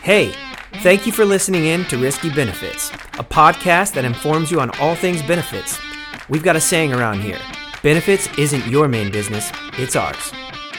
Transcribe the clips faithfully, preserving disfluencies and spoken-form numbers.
Hey, thank you for listening in to Risky Benefits, a podcast that informs you on all things benefits. We've got a saying around here: benefits isn't your main business, it's ours.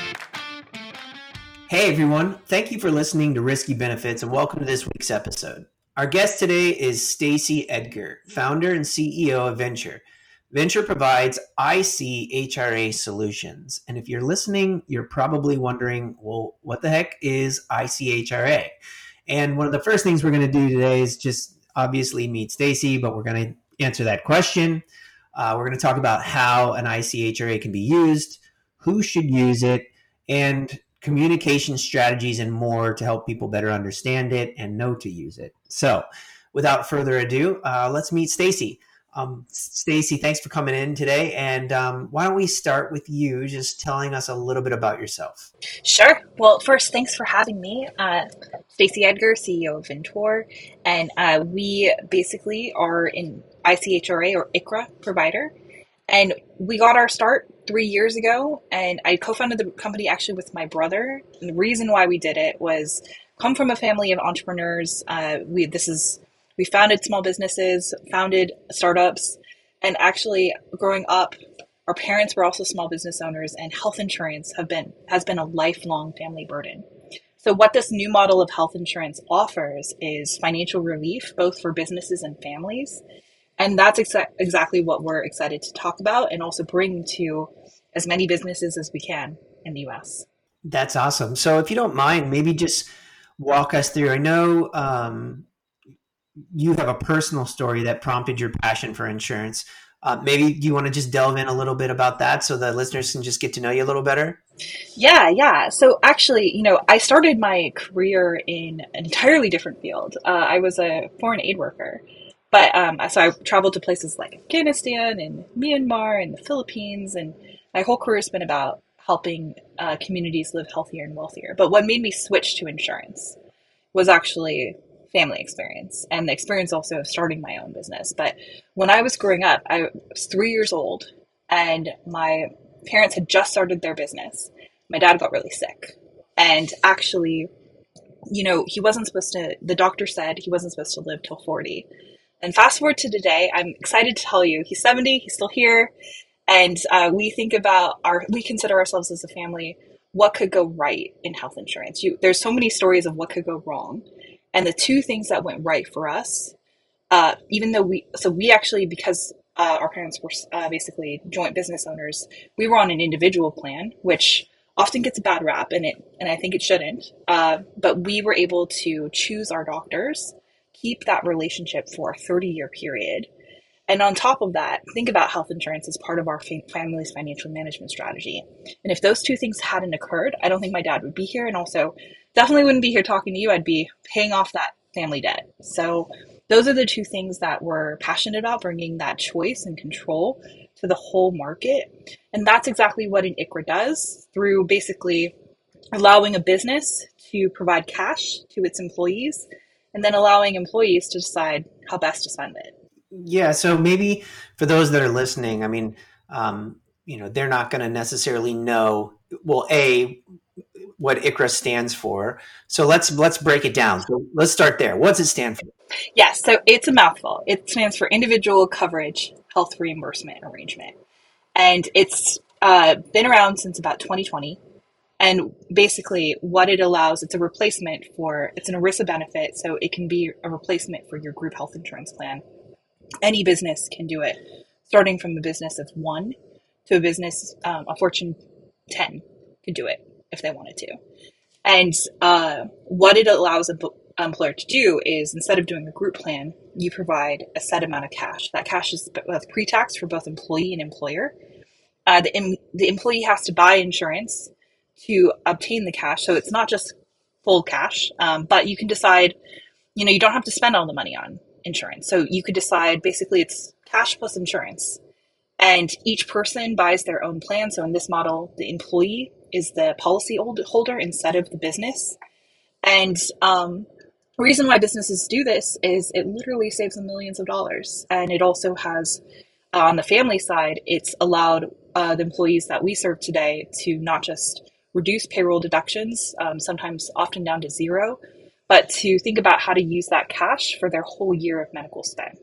Hey everyone, thank you for listening to Risky Benefits and welcome to this week's episode. Our guest today is Stacey Edgar, founder and C E O of Venture. Venture provides I C H R A solutions. And if you're listening, you're probably wondering, well, what the heck is I C H R A? And one of the first things we're going to do today is just obviously meet Stacey, but we're going to answer that question. Uh, we're going to talk about how an I C H R A can be used, who should use it, and communication strategies and more to help people better understand it and know to use it. So without further ado, uh, let's meet Stacey. Um, Stacey, thanks for coming in today. And um, why don't we start with you just telling us a little bit about yourself? Sure. Well, first, thanks for having me. Uh, Stacey Edgar, C E O of Venture. And uh, we basically are an I C H R A or I C R A provider. And we got our start three years ago. And I co-founded the company actually with my brother. And the reason why we did it was come from a family of entrepreneurs. Uh, we this is We founded small businesses, founded startups, and actually growing up, our parents were also small business owners, and health insurance have been has been a lifelong family burden. So what this new model of health insurance offers is financial relief, both for businesses and families. And that's exa- exactly what we're excited to talk about and also bring to as many businesses as we can in the U S. That's awesome. So if you don't mind, maybe just walk us through. I know um, you have a personal story that prompted your passion for insurance. Uh, maybe do you want to just delve in a little bit about that so the listeners can just get to know you a little better? Yeah, yeah. So actually, you know, I started my career in an entirely different field. Uh, I was a foreign aid worker. But um, so I traveled to places like Afghanistan and Myanmar and the Philippines. And my whole career has been about helping uh, communities live healthier and wealthier. But what made me switch to insurance was actually family experience and the experience also of starting my own business. But when I was growing up, I was three years old and my parents had just started their business. My dad got really sick and actually, you know, he wasn't supposed to, the doctor said he wasn't supposed to live till forty. And fast forward to today, I'm excited to tell you he's seventy, he's still here. And uh, we think about our, we consider ourselves as a family, what could go right in health insurance? You, there's so many stories of what could go wrong. And the two things that went right for us, uh, even though we, so we actually, because uh, our parents were uh, basically joint business owners, we were on an individual plan, which often gets a bad rap, and it, and I think it shouldn't. Uh, but we were able to choose our doctors, keep that relationship for a thirty-year period. And on top of that, think about health insurance as part of our fam- family's financial management strategy. And if those two things hadn't occurred, I don't think my dad would be here. And also definitely wouldn't be here talking to you. I'd be paying off that family debt. So those are the two things that we're passionate about, bringing that choice and control to the whole market. And that's exactly what an I C R A does through basically allowing a business to provide cash to its employees and then allowing employees to decide how best to spend it. Yeah. So maybe for those that are listening, I mean, um, you know, they're not going to necessarily know, well, A, what I C R A stands for. So let's, let's break it down. So let's start there. What's it stand for? Yes. So it's a mouthful. It stands for Individual Coverage Health Reimbursement Arrangement. And it's uh, been around since about twenty twenty. And basically what it allows, it's a replacement for, it's an ERISA benefit. So it can be a replacement for your group health insurance plan. Any business can do it, starting from a business of one to a business, um, a Fortune ten could do it if they wanted to. And uh, what it allows an employer to do is instead of doing a group plan, you provide a set amount of cash. That cash is pre-tax for both employee and employer. Uh, the, em- the employee has to buy insurance to obtain the cash. So it's not just full cash, um, but you can decide, you know, you don't have to spend all the money on insurance. So you could decide basically it's cash plus insurance and each person buys their own plan. So in this model, the employee is the policy holder instead of the business. And um, the reason why businesses do this is it literally saves them millions of dollars. And it also has, uh, on the family side, it's allowed uh, the employees that we serve today to not just reduce payroll deductions, um, sometimes often down to zero, but to think about how to use that cash for their whole year of medical spend.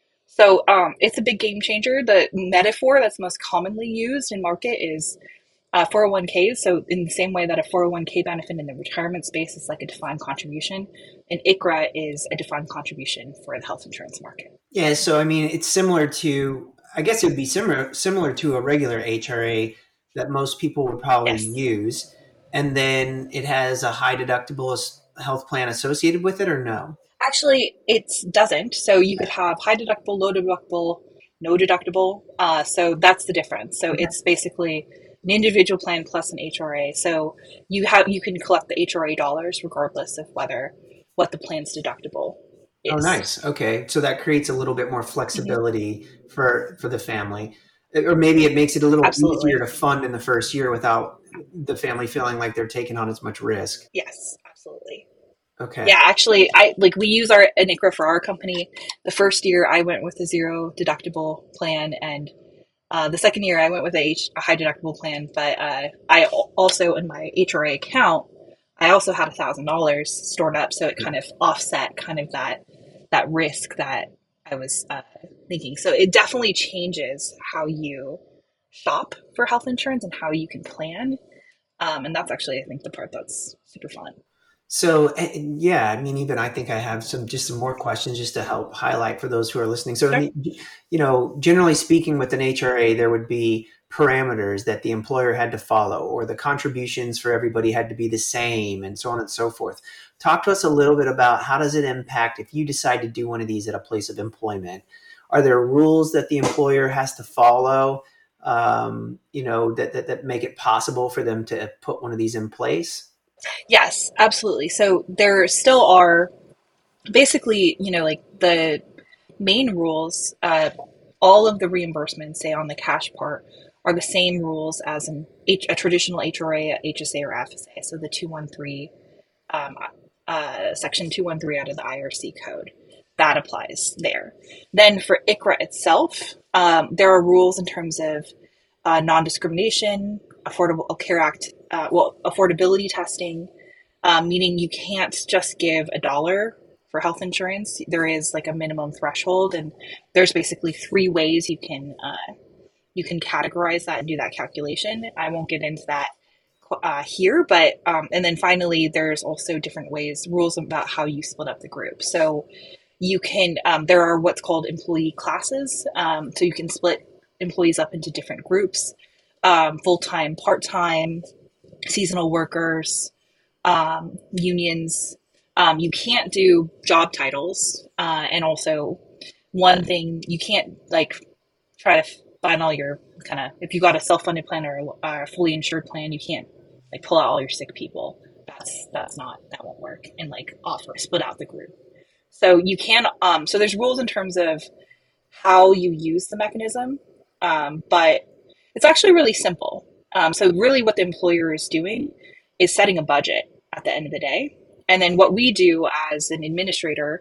So um, it's a big game changer. The metaphor that's most commonly used in market is uh, four oh one k's. So in the same way that a four oh one k benefit in the retirement space is like a defined contribution, an I C R A is a defined contribution for the health insurance market. Yeah, so I mean, it's similar to, I guess it would be similar similar to a regular H R A that most people would probably Yes. use. And then it has a high deductible health plan associated with it, or no? Actually, it doesn't. So you could have high deductible, low deductible, no deductible. Uh, so that's the difference. So it's basically an individual plan plus an H R A. So you have you can collect the H R A dollars regardless of whether what the plan's deductible is. Oh, nice. Okay, so that creates a little bit more flexibility mm-hmm. for for the family, or maybe it makes it a little Absolutely. easier to fund in the first year without the family feeling like they're taking on as much risk. Yes, absolutely. Okay. Yeah, actually, I like we use our an I C R A for our company. The first year I went with a zero deductible plan, and uh, the second year I went with a, H, a high deductible plan. But uh, I also in my H R A account, I also had a thousand dollars stored up, so it kind of offset kind of that that risk that I was uh, thinking. So it definitely changes how you shop for health insurance and how you can plan, um, and that's actually I think the part that's super fun. So, yeah, I mean, even I think I have some, just some more questions just to help highlight for those who are listening. So, sure. You know, generally speaking with an H R A, there would be parameters that the employer had to follow, or the contributions for everybody had to be the same, and so on and so forth. Talk to us a little bit about how does it impact if you decide to do one of these at a place of employment? Are there rules that the employer has to follow, um, you know, that, that, that make it possible for them to put one of these in place? Yes, absolutely. So there still are basically, you know, like the main rules, uh, all of the reimbursements, say on the cash part, are the same rules as an H, a traditional H R A, H S A, or F S A. So the two one three, um, uh, section two one three out of the I R C code, that applies there. Then for I C R A itself, um, there are rules in terms of uh, non-discrimination, Affordable Care Act, uh, well, affordability testing, um, meaning you can't just give a dollar for health insurance. There is like a minimum threshold, and there's basically three ways you can uh, you can categorize that and do that calculation. I won't get into that uh, here, but um, and then finally, there's also different ways, rules about how you split up the group. So you can um, there are what's called employee classes, um, so you can split employees up into different groups. Um, full-time, part-time, seasonal workers, um, unions. Um, you can't do job titles. Uh, and also one thing, you can't like try to find all your kind of, if you got a self-funded plan or a, a fully insured plan, you can't like pull out all your sick people. That's, that's not, that won't work, and like offer, split out the group. So you can, um, so there's rules in terms of how you use the mechanism. Um, but it's actually really simple. Um, so really what the employer is doing is setting a budget at the end of the day. And then what we do as an administrator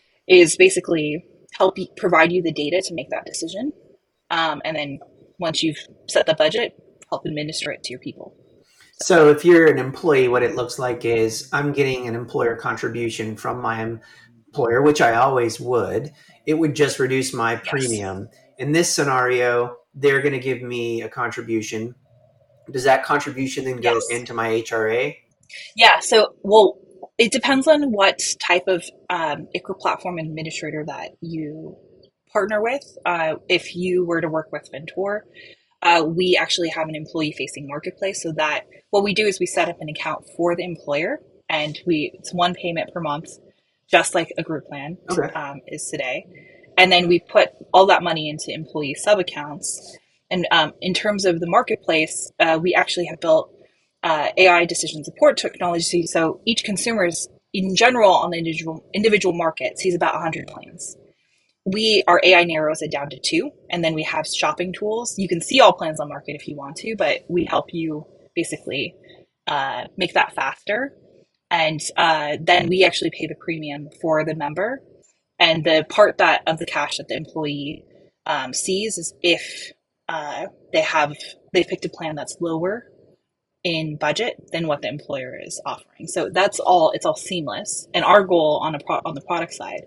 is basically help you, provide you the data to make that decision. Um, and then once you've set the budget, help administer it to your people. So if you're an employee, what it looks like is I'm getting an employer contribution from my employer, which I always would. It would just reduce my Yes. premium. In this scenario, they're going to give me a contribution. Does that contribution then go Yes. into my H R A? Yeah. So, well, it depends on what type of um, I C R A platform administrator that you partner with. Uh, if you were to work with Ventor, uh, we actually have an employee-facing marketplace. So that what we do is we set up an account for the employer, and we it's one payment per month, just like a group plan Okay. um, is today. And then we put all that money into employee sub-accounts. And um, in terms of the marketplace, uh, we actually have built uh, A I decision support technology. So each consumer is, in general, on the individual individual market, sees about one hundred plans. We, our A I narrows it down to two, and then we have shopping tools. You can see all plans on market if you want to, but we help you basically uh, make that faster. And uh, then we actually pay the premium for the member. And the part that of the cash that the employee um, sees is if uh, they have they picked a plan that's lower in budget than what the employer is offering. So that's all, it's all seamless. And our goal on a pro- on the product side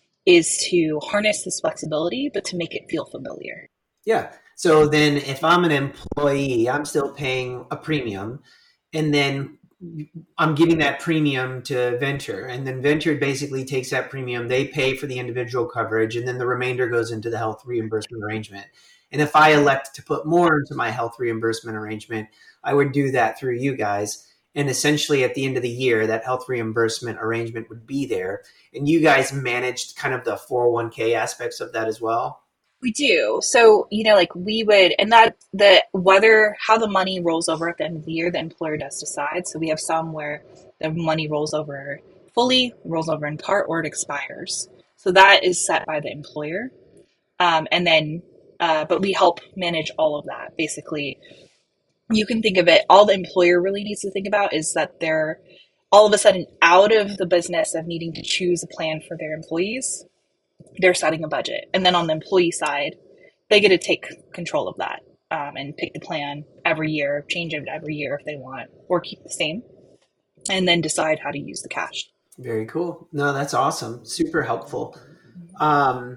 is to harness this flexibility, but to make it feel familiar. Yeah. So then if I'm an employee, I'm still paying a premium, and then I'm giving that premium to Venture, and then Venture basically takes that premium, they pay for the individual coverage, and then the remainder goes into the health reimbursement arrangement. And if I elect to put more into my health reimbursement arrangement, I would do that through you guys. And essentially at the end of the year, that health reimbursement arrangement would be there. And you guys managed kind of the four oh one k aspects of that as well. We do. So, you know, like we would, and that the whether how the money rolls over at the end of the year, the employer does decide. So we have some where the money rolls over fully, rolls over in part, or it expires. So that is set by the employer. Um, and then, uh, but we help manage all of that. Basically, you can think of it, all the employer really needs to think about is that they're all of a sudden out of the business of needing to choose a plan for their employees. They're setting a budget. And then on the employee side, they get to take control of that um, and pick the plan every year, change it every year if they want, or keep the same, and then decide how to use the cash. Very cool. No, that's awesome. Super helpful. Um,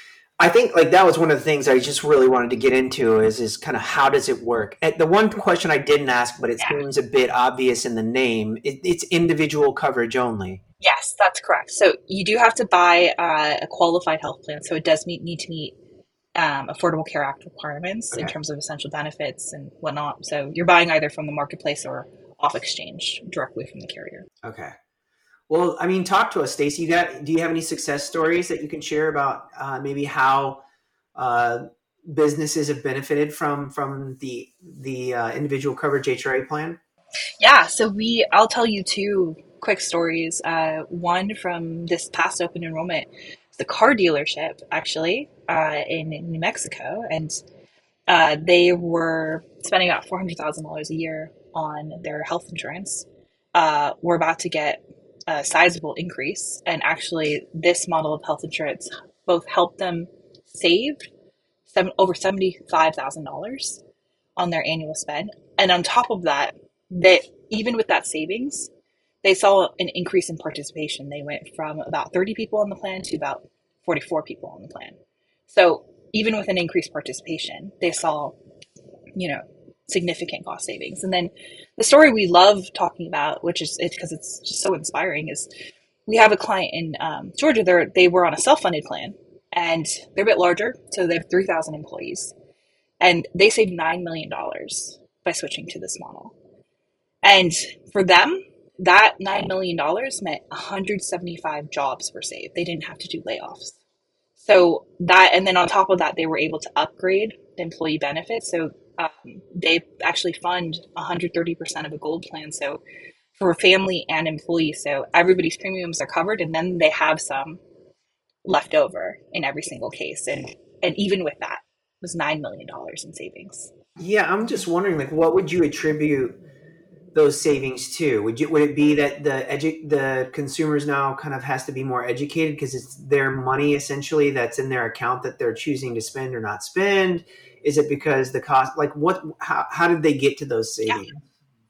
I think like that was one of the things I just really wanted to get into is, is kind of how does it work? And the one question I didn't ask, but it Yeah. seems a bit obvious in the name, it, it's individual coverage only. Yes, that's correct. So you do have to buy uh, a qualified health plan. So it does meet, need to meet um, Affordable Care Act requirements in Okay. terms of essential benefits and whatnot. So you're buying either from the marketplace or off exchange directly from the carrier. Okay. Well, I mean, talk to us, Stacey. You got? Do you have any success stories that you can share about uh, maybe how uh, businesses have benefited from from the the uh, individual coverage H R A plan? Yeah, so we, I'll tell you two quick stories. Uh, one from this past open enrollment, the car dealership actually uh, in New Mexico, and uh, they were spending about four hundred thousand dollars a year on their health insurance. Uh, we're about to get a sizable increase, and actually, this model of health insurance both helped them save seven, over seventy-five thousand dollars on their annual spend, and on top of that, that even with that savings, they saw an increase in participation. They went from about thirty people on the plan to about forty-four people on the plan. So even with an increased participation, they saw, you know, significant cost savings. And then the story we love talking about, which is it because it's just so inspiring, is we have a client in um, Georgia. They they were on a self-funded plan, and they're a bit larger, so they have three thousand employees, and they saved nine million dollars by switching to this model. And for them, that nine million dollars meant one hundred seventy-five jobs were saved. They didn't have to do layoffs. So that, and then on top of that, they were able to upgrade the employee benefits. So um, they actually fund one hundred thirty percent of a gold plan. So for family and employee, so everybody's premiums are covered, and then they have some left over in every single case. And and even with that, it was nine million dollars in savings. Yeah, I'm just wondering, like, what would you attribute those savings to? Would you would it be that the edu- the consumers now kind of has to be more educated because it's their money essentially that's in their account that they're choosing to spend or not spend? Is it because the cost, like what, how, how did they get to those savings? Yeah,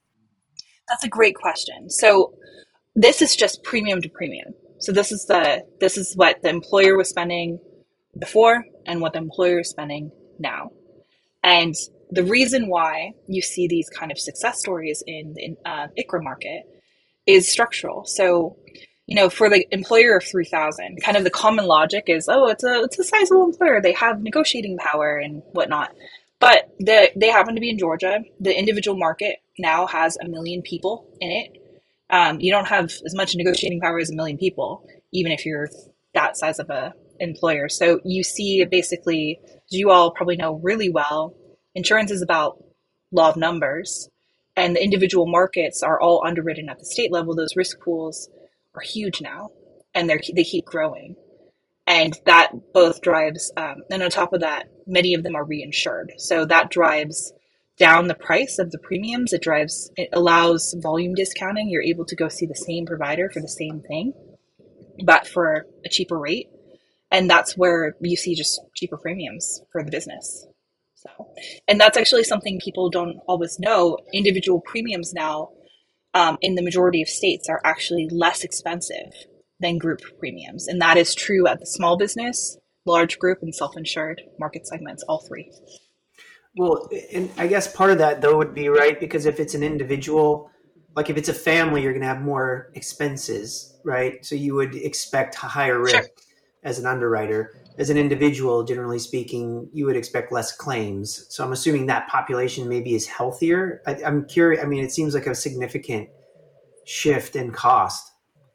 that's a great question. So this is just premium to premium. So this is the this is what the employer was spending before and what the employer is spending now. And the reason why you see these kind of success stories in the uh, I C R A market is structural. So, you know, for the employer of three thousand, kind of the common logic is, oh, it's a it's a sizable employer. They have negotiating power and whatnot. But the, they happen to be in Georgia. The individual market now has a million people in it. Um, you don't have as much negotiating power as a million people, even if you're that size of a employer. So you see basically, as you all probably know really well, insurance is about law of numbers, and the individual markets are all underwritten at the state level. Those risk pools are huge now, and they're they keep growing. And that both drives, um, and on top of that, many of them are reinsured. So that drives down the price of the premiums. It drives, it allows volume discounting. You're able to go see the same provider for the same thing, but for a cheaper rate. And that's where you see just cheaper premiums for the business. So, and that's actually something people don't always know. Individual premiums now, um, in the majority of states, are actually less expensive than group premiums. And that is true at the small business, large group, and self-insured market segments, all three. Well, and I guess part of that though would be right, because if it's an individual, like if it's a family, you're going to have more expenses, right? So you would expect higher Sure. risk as an underwriter. As an individual, generally speaking, you would expect less claims. So I'm assuming that population maybe is healthier. I, I'm curious. I mean, it seems like a significant shift in cost.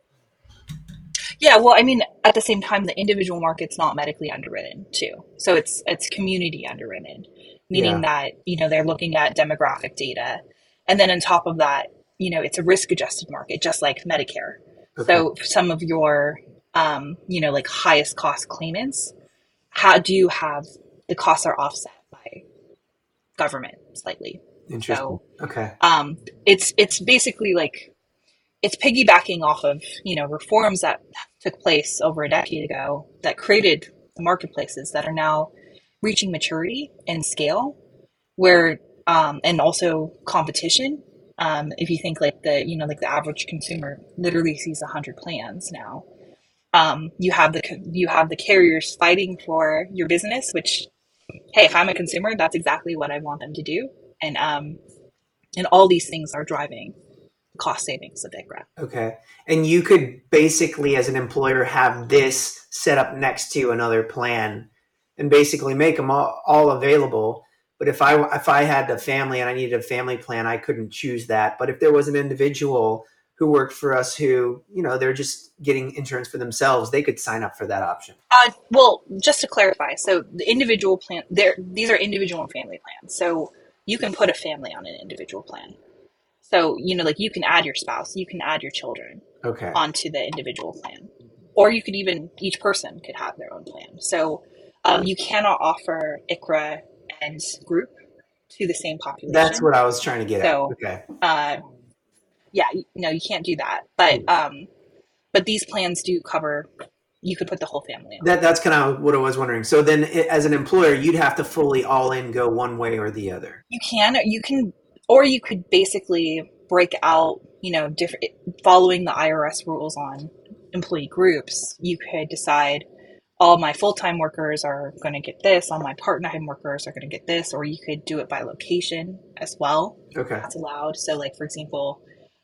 Yeah, well, I mean, at the same time, the individual market's not medically underwritten too. So it's it's community underwritten, meaning Yeah. that, you know, they're looking at demographic data. And then on top of that, you know, it's a risk adjusted market, just like Medicare. Okay. So some of your, um, you know, like highest cost claimants, how do you have the costs are offset by government slightly. Interesting. So Okay. um, it's it's basically like it's piggybacking off of, you know, reforms that took place over a decade ago that created the marketplaces that are now reaching maturity and scale, where um, and also competition. Um, if you think like the, you know, like the average consumer literally sees a hundred plans now. Um, you have the you have the carriers fighting for your business, which, hey, if I'm a consumer, that's exactly what I want them to do, and um, and all these things are driving cost savings of ICHRA. Okay. And you could basically, as an employer, have this set up next to another plan and basically make them all, all available. But if I if I had a family and I needed a family plan, I couldn't choose that. But if there was an individual who worked for us who, you know, they're just getting insurance for themselves, they could sign up for that option. Uh, well, just to clarify, so the individual plan, there these are individual and family plans. So you can put a family on an individual plan. So, you know, like you can add your spouse, you can add your children Okay. onto the individual plan. Or you could even, each person could have their own plan. So um, you cannot offer ICHRA and group to the same population. That's what I was trying to get So, at. Okay. uh, yeah, no, you can't do that. But um, but these plans do cover, you could put the whole family on. That that's kind of what I was wondering. So then, it, as an employer, you'd have to fully all in go one way or the other. You can, you can, or you could basically break out, you know, different, following the I R S rules on employee groups. You could decide all my full-time workers are going to get this, all my part-time workers are going to get this, or you could do it by location as well. Okay. That's allowed. So like, for example,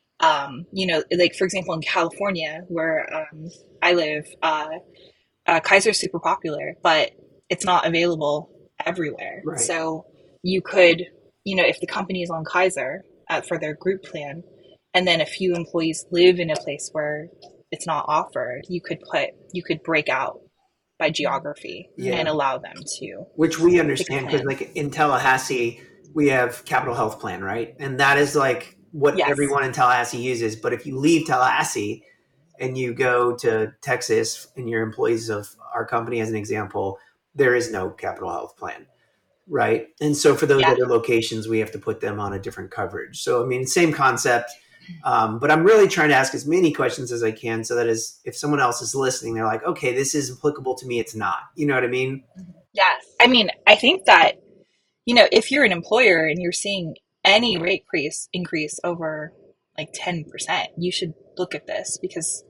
um, you know, like for example, in California where um, I live, uh, uh, Kaiser's super popular, but it's not available everywhere. Right. So you could, you know, if the company is on Kaiser uh, for their group plan, and then a few employees live in a place where it's not offered, you could put, you could break out by geography Yeah. and allow them to. Which we understand because, like in Tallahassee, we have Capital Health Plan, right? And that is like what Yes. everyone in Tallahassee uses. But if you leave Tallahassee and you go to Texas and you're employees of our company, as an example, there is no Capital Health Plan, right? And so for those Yeah. other locations, we have to put them on a different coverage. So, I mean, same concept. Um, but I'm really trying to ask as many questions as I can so that as if someone else is listening, they're like, okay, this is applicable to me. It's not. You know what I mean? Yes. I mean, I think that, you know, if you're an employer and you're seeing any rate increase, increase over like ten percent, you should look at this because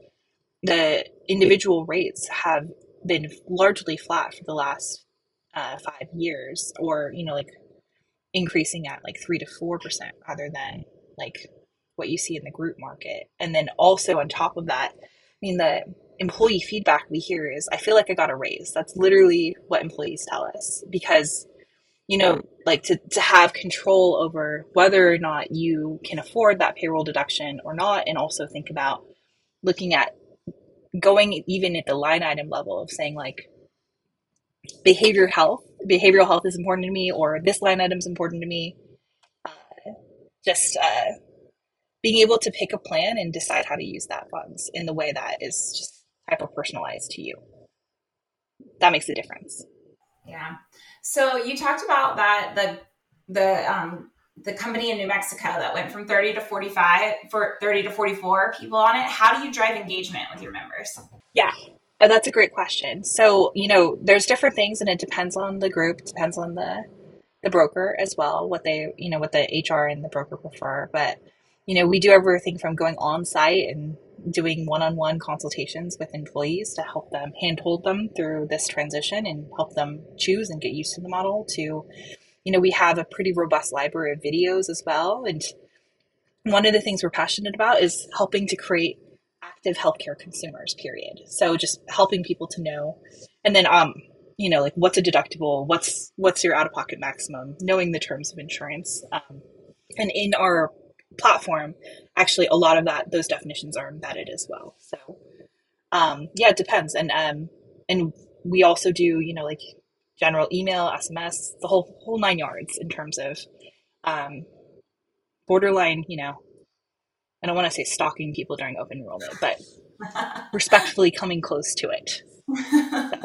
the individual rates have been largely flat for the last uh, five years or, you know, like increasing at like three to four percent rather than like what you see in the group market. And then also on top of that, I mean, the employee feedback we hear is, I feel like I got a raise. That's literally what employees tell us because, you know, like to, to have control over whether or not you can afford that payroll deduction or not. And also think about looking at going even at the line item level of saying like behavior health, behavioral health is important to me, or this line item is important to me. Uh, just, uh, being able to pick a plan and decide how to use that funds in the way that is just hyper personalized to you. That makes a difference. Yeah. So you talked about that the the um the company in New Mexico that went from thirty to forty-five for thirty to forty-four people on it. How do you drive engagement with your members? Yeah. Uh, That's a great question. So, you know, there's different things and it depends on the group, it depends on the the broker as well, what they, you know, what the H R and the broker prefer. But, you know, we do everything from going on site and doing one-on-one consultations with employees to help them handhold them through this transition and help them choose and get used to the model to, you know, we have a pretty robust library of videos as well. And one of the things we're passionate about is helping to create active healthcare consumers, period. So just helping people to know. And then, um, you know, like what's a deductible, what's what's your out-of-pocket maximum, knowing the terms of insurance. Um, and in our platform, actually, a lot of that, those definitions are embedded as well. So, um, yeah, it depends. And um, and we also do, you know, like general email, S M S, the whole whole nine yards in terms of um, borderline, you know, I don't want to say stalking people during open enrollment, but respectfully coming close to it. So.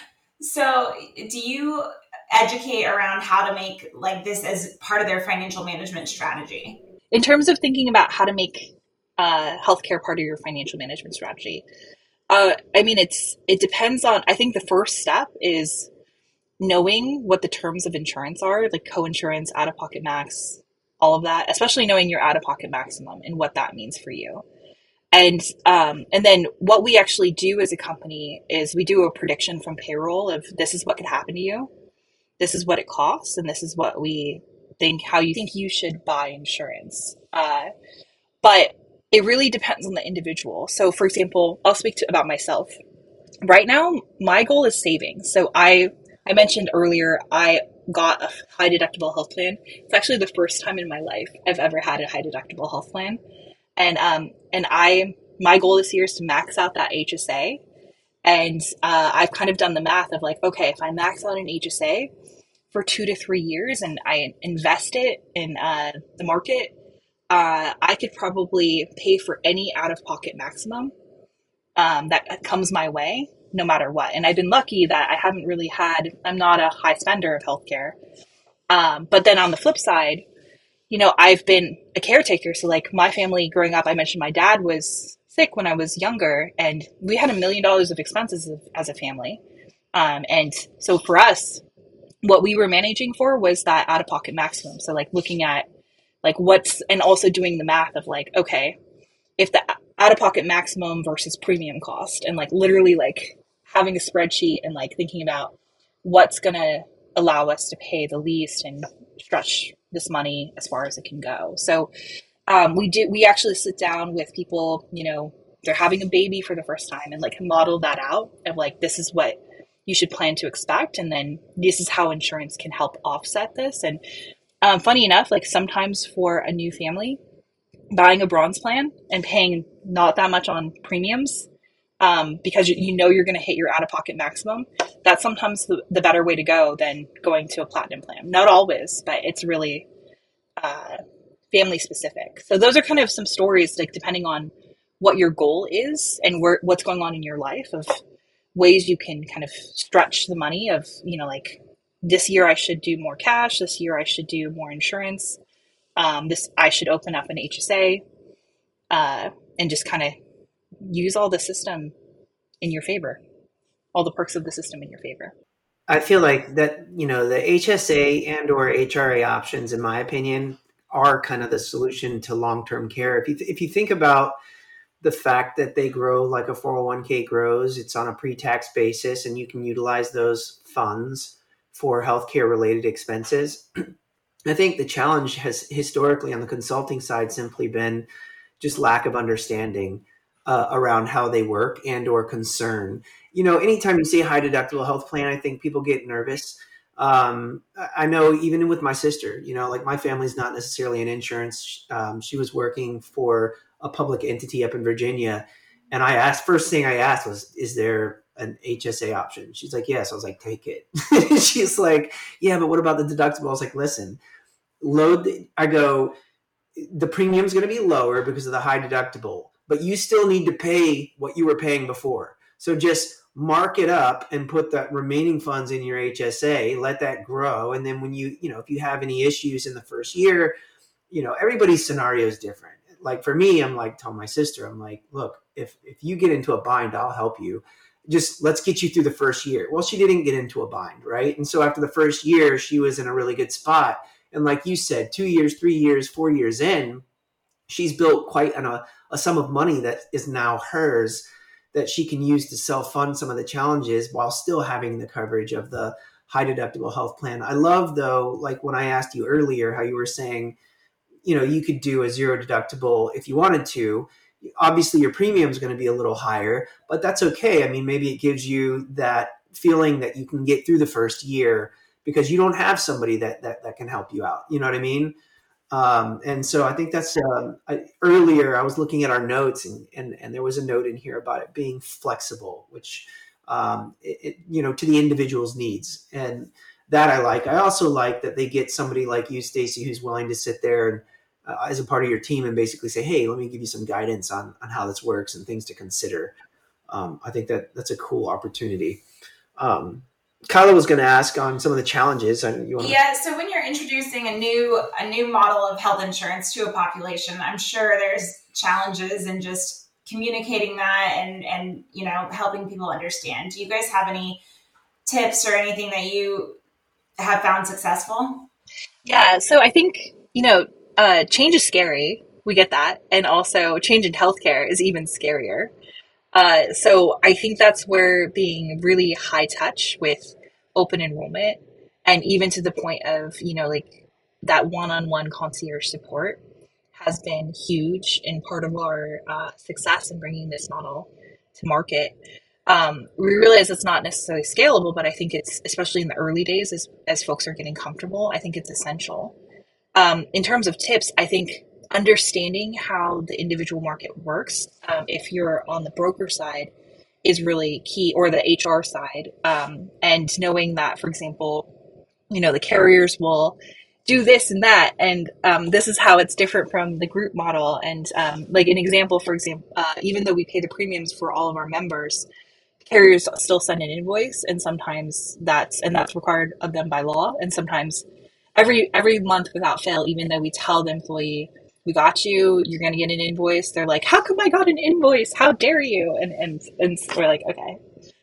So do you educate around how to make like this as part of their financial management strategy? In terms of thinking about how to make uh, healthcare part of your financial management strategy, uh, I mean, it's it depends on, I think the first step is knowing what the terms of insurance are, like co-insurance, out-of-pocket max, all of that, especially knowing your out-of-pocket maximum and what that means for you. And um, and then what we actually do as a company is we do a prediction from payroll of this is what could happen to you, this is what it costs, and this is what we think, how you think you should buy insurance. Uh, but it really depends on the individual. So for example, I'll speak to, about myself. Right now, my goal is savings. So I, I mentioned earlier, I got a high deductible health plan. It's actually the first time in my life I've ever had a high deductible health plan. And um and I my goal this year is to max out that H S A, and uh, I've kind of done the math of like, okay, if I max out an H S A for two to three years and I invest it in uh, the market, uh, I could probably pay for any out of pocket maximum um, that comes my way, no matter what. And I've been lucky that I haven't really had. I'm not a high spender of healthcare, um, but then on the flip side, you know, I've been a caretaker. So like my family growing up, I mentioned my dad was sick when I was younger and we had a million dollars of expenses as a family. Um, and so for us, what we were managing for was that out of pocket maximum. So like looking at like what's, and also doing the math of like, okay, if the out of pocket maximum versus premium cost, and like literally like having a spreadsheet and like thinking about what's going to allow us to pay the least and stretch this money as far as it can go. So um, we do, we actually sit down with people, you know, they're having a baby for the first time and like model that out of like, this is what you should plan to expect. And then this is how insurance can help offset this. And um, funny enough, like sometimes for a new family, buying a bronze plan and paying not that much on premiums um, because you, you know you're going to hit your out-of-pocket maximum, that's sometimes the, the better way to go than going to a platinum plan. Not always, but it's really uh, family specific. So those are kind of some stories, like depending on what your goal is and where, what's going on in your life, of ways you can kind of stretch the money of, you know, like this year I should do more cash, this year I should do more insurance, um, this I should open up an H S A, uh, and just kind of use all the system in your favor, all the perks of the system in your favor. I feel like that, you know, the H S A and or H R A options, in my opinion, are kind of the solution to long-term care. If you, th- if you think about the fact that they grow like a four oh one k grows, it's on a pre-tax basis and you can utilize those funds for healthcare related expenses. I think the challenge has historically on the consulting side simply been just lack of understanding uh, around how they work and or concern. You know, anytime you say high deductible health plan, I think people get nervous. Um, I know even with my sister, you know, like my family's not necessarily in insurance. Um, she was working for a public entity up in Virginia. And I asked, first thing I asked was, is there an H S A option? She's like, yes. I was like, take it. She's like, yeah, but what about the deductible? I was like, listen, load. The, I go, the premium's going to be lower because of the high deductible, but you still need to pay what you were paying before. So just mark it up and put the remaining funds in your H S A, let that grow. And then when you, you know, if you have any issues in the first year, you know, everybody's scenario is different. Like for me, I'm like telling my sister, I'm like, look, if, if you get into a bind, I'll help you. just let's get you through the first year. Well, she didn't get into a bind, right? And so after the first year, she was in a really good spot. And like you said, two years, three years, four years in, she's built quite an, a, a sum of money that is now hers that she can use to self-fund some of the challenges while still having the coverage of the high deductible health plan. I love, though, like when I asked you earlier, how you were saying, you know, you could do a zero deductible if you wanted to. Obviously, your premium is going to be a little higher, but that's okay. I mean, maybe it gives you that feeling that you can get through the first year because you don't have somebody that that, that can help you out. You know what I mean? Um, and so I think that's um, I, earlier I was looking at our notes and, and, and there was a note in here about it being flexible, which, um, it, it, you know, to the individual's needs. And that I like. I also like that they get somebody like you, Stacy, who's willing to sit there and uh, as a part of your team and basically say, hey, let me give you some guidance on, on how this works and things to consider. Um, I think that that's a cool opportunity. Um, Kyla was going to ask on some of the challenges. And you want to... Yeah. So when you're introducing a new a new model of health insurance to a population, I'm sure there's challenges in just communicating that and and you know helping people understand. Do you guys have any tips or anything that you have found successful? Yeah. So I think you know uh, change is scary. We get that, and also change in healthcare is even scarier. Uh, so I think that's where being really high touch with open enrollment and even to the point of, you know, like that one-on-one concierge support has been huge and part of our uh, success in bringing this model to market. Um, we realize it's not necessarily scalable, but I think it's, especially in the early days as, as folks are getting comfortable, I think it's essential. Um, in terms of tips, I think understanding how the individual market works, um, if you're on the broker side, is really key, or the H R side. Um, and knowing that, for example, you know, the carriers will do this and that, and um, this is how it's different from the group model. And um, like an example, for example, uh, even though we pay the premiums for all of our members, carriers still send an invoice, and sometimes that's and that's required of them by law. And sometimes every every month without fail, even though we tell the employee, we got you, you're going to get an invoice, they're like, how come I got an invoice? How dare you? And and, and we're like, okay,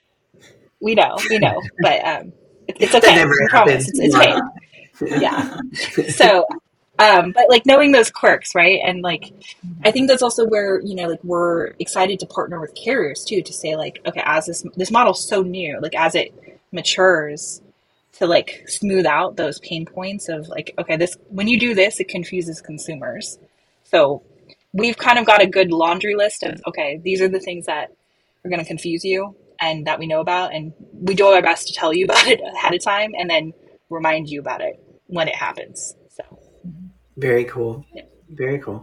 we know, we know, but um, it, it's okay. I promise. It's, it's paid. Yeah. So, um, but like knowing those quirks, right? And like, I think that's also where, you know, like we're excited to partner with carriers too, to say like, okay, as this, this model's so new, like as it matures, to like smooth out those pain points of like, okay, this, when you do this, it confuses consumers. So we've kind of got a good laundry list of, okay, these are the things that are going to confuse you and that we know about. And we do our best to tell you about it ahead of time and then remind you about it when it happens. So very cool. Yeah. Very cool.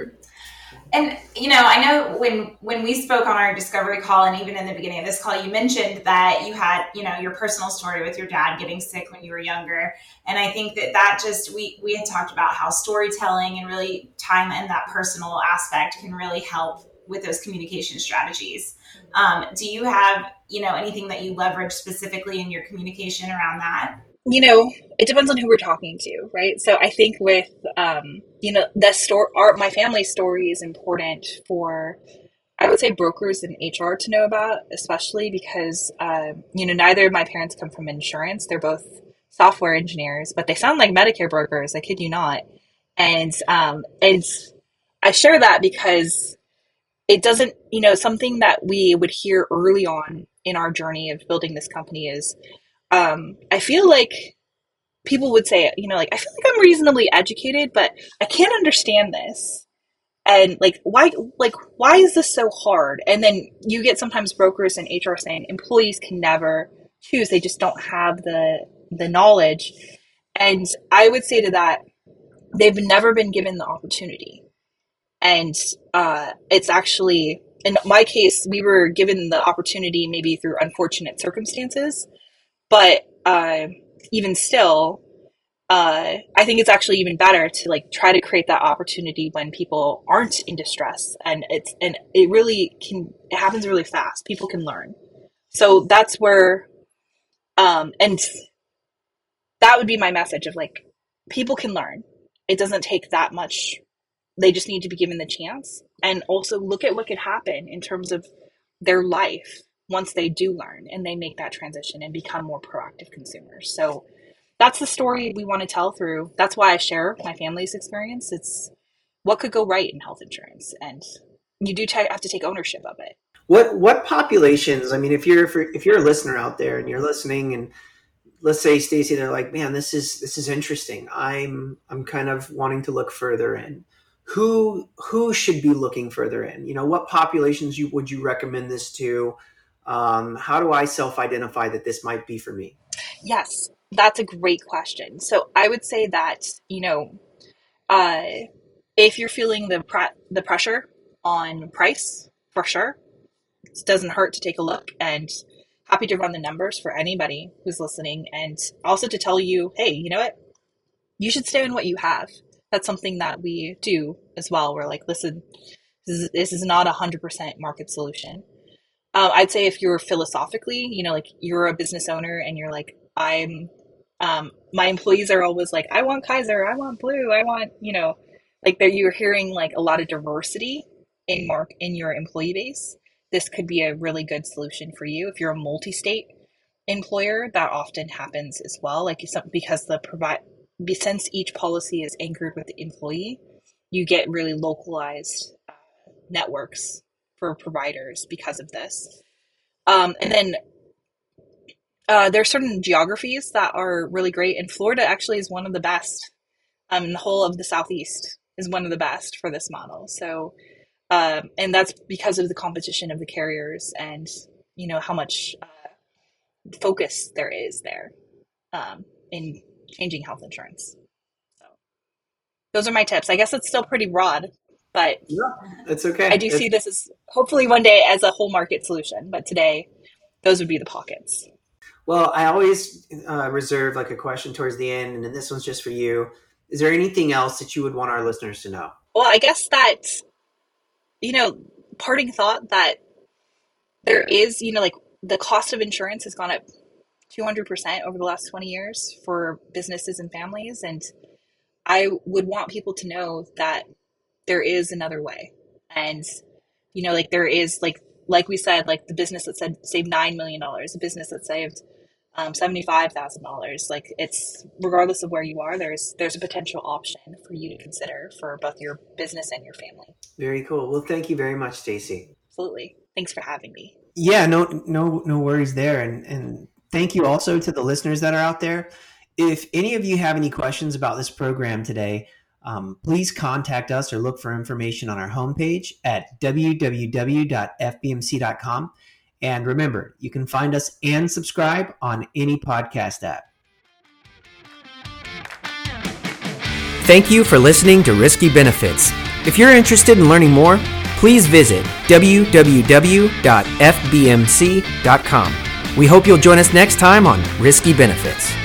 And, you know, I know when, when we spoke on our discovery call and even in the beginning of this call, you mentioned that you had, you know, your personal story with your dad getting sick when you were younger. And I think that that just, we, we had talked about how storytelling and really tying in that personal aspect can really help with those communication strategies. Um, do you have, you know, anything that you leverage specifically in your communication around that? You know, it depends on who we're talking to, right? So I think with, um, you know, the story, our, my family's story is important for, I would say, brokers and H R to know about, especially because, uh, you know, neither of my parents come from insurance. They're both software engineers, but they sound like Medicare brokers. I kid you not. And, um, and I share that because it doesn't, you know, something that we would hear early on in our journey of building this company is, Um, I feel like people would say, you know, like, I feel like I'm reasonably educated, but I can't understand this. And like, why, like, why is this so hard? And then you get sometimes brokers and H R saying employees can never choose. They just don't have the, the knowledge. And I would say to that, they've never been given the opportunity. And, uh, it's actually, in my case, we were given the opportunity maybe through unfortunate circumstances. But uh, even still, uh, I think it's actually even better to like try to create that opportunity when people aren't in distress, and it's and it really can it happens really fast. People can learn, so that's where, um, and that would be my message of like people can learn. It doesn't take that much. They just need to be given the chance, and also look at what could happen in terms of their life once they do learn and they make that transition and become more proactive consumers. So that's the story we want to tell through. That's why I share my family's experience. It's what could go right in health insurance, and you do t- have to take ownership of it. What what populations? I mean, if you're if you're a listener out there and you're listening, and let's say, Stacey, they're like, man, this is this is interesting. I'm I'm kind of wanting to look further in. Who who should be looking further in? You know, what populations you would you recommend this to? Um, how do I self-identify that this might be for me? Yes, that's a great question. So I would say that, you know, uh, if you're feeling the pre- the pressure on price, for sure, it doesn't hurt to take a look, and happy to run the numbers for anybody who's listening, and also to tell you, hey, you know what? You should stay in what you have. That's something that we do as well. We're like, listen, this is, this is not a hundred percent market solution. Uh, I'd say if you're philosophically, you know, like you're a business owner and you're like, I'm, um, my employees are always like, I want Kaiser, I want Blue, I want, you know, like that you're hearing like a lot of diversity in mark in your employee base. This could be a really good solution for you. If you're a multi-state employer, that often happens as well. Like because the provide, since each policy is anchored with the employee, you get really localized uh, networks for providers because of this. Um, and then uh, there are certain geographies that are really great. And Florida actually is one of the best. Um, the whole of the Southeast is one of the best for this model. So, um, and that's because of the competition of the carriers and, you know, how much uh, focus there is there um, in changing health insurance. So those are my tips. I guess it's still pretty broad, but yeah, that's okay. I do it's- see this as hopefully one day as a whole market solution, but today those would be the pockets. Well, I always uh, reserve like a question towards the end, and then this one's just for you. Is there anything else that you would want our listeners to know? Well, I guess that, you know, parting thought that there is, you know, like the cost of insurance has gone up two hundred percent over the last twenty years for businesses and families. And I would want people to know that there is another way. And, you know, like there is like, like we said, like the business that said saved nine million dollars, a business that saved um, seventy-five thousand dollars. Like it's regardless of where you are, there's, there's a potential option for you to consider for both your business and your family. Very cool. Well, thank you very much, Stacey. Absolutely. Thanks for having me. Yeah, no, no, no worries there. And, and thank you also to the listeners that are out there. If any of you have any questions about this program today, um, please contact us or look for information on our homepage at w w w dot f b m c dot com. And remember, you can find us and subscribe on any podcast app. Thank you for listening to Risky Benefits. If you're interested in learning more, please visit w w w dot f b m c dot com. We hope you'll join us next time on Risky Benefits.